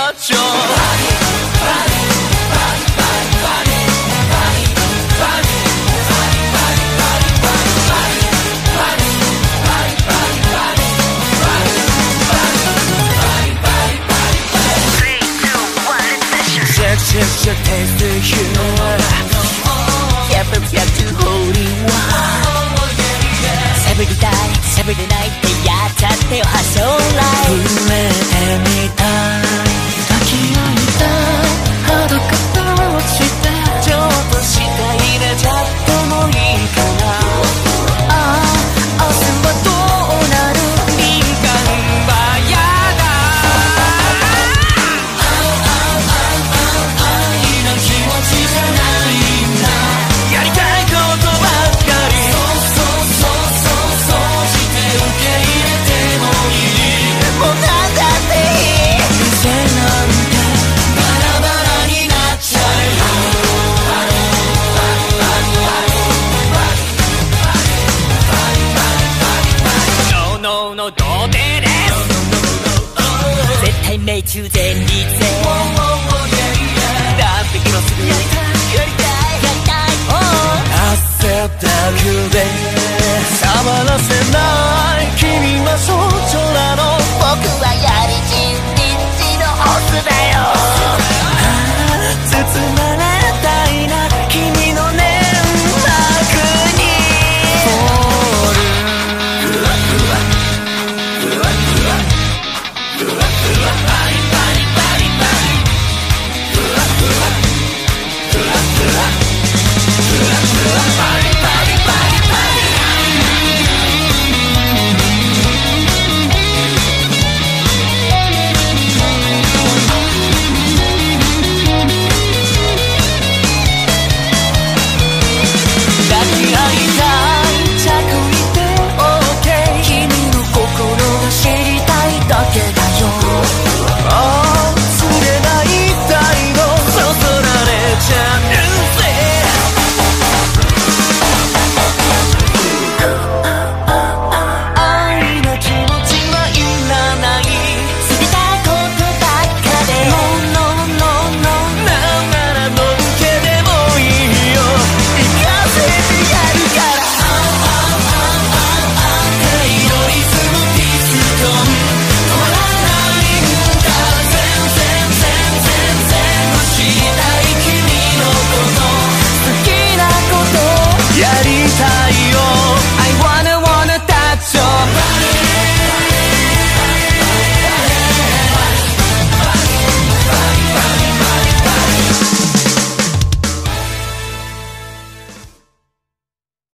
マッチョ。Check, taste the humor. Ever back to holy one. Every day, every night, やっちゃってよ、発祥ライブ。震えみたい。抱き合いたい。裸としてちょっと下入れちゃってもいいかな。ああ、明日はどうなる？敏感はやだ。やりたいことばっかり。そうして受け入れてもいい。もうなんだっていい。店なんてバラバラになっちゃえよ。No, no, no, 童貞です。絶対命中全率で何匹もすぐやりたい汗だくで触らせない君はそう